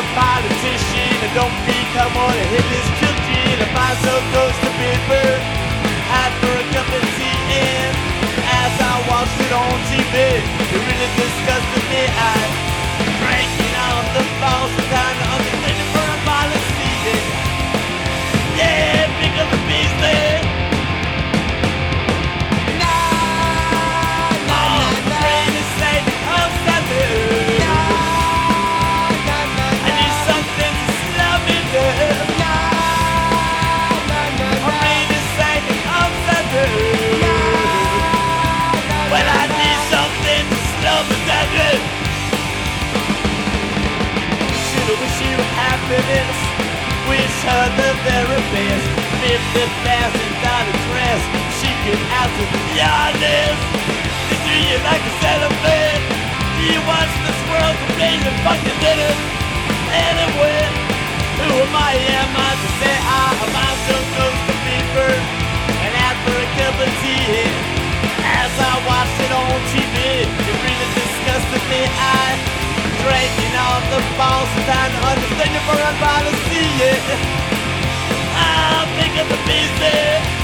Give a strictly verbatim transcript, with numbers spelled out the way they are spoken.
politician, and don't become one of his children. If I so close to Pittsburgh, had for a cup of tea, and as I watched it on T V, it really disgusted me. I breaking off the balls and time to understand the foreign policy. Yeah, pick up the beast. Happiness, wish her the very best. Fifty thousand dollar dress, she could answer the honest. Do you like to celebrate? Do you watch this world remain and fucking did it? Anyway, who am I? Am I to say I am I so close to fever and out for a cup of tea? As I watched it on T V, it really disgusted me. I drinking all the balls and time to understand the foreign policy, yeah. I'll pick up the pieces.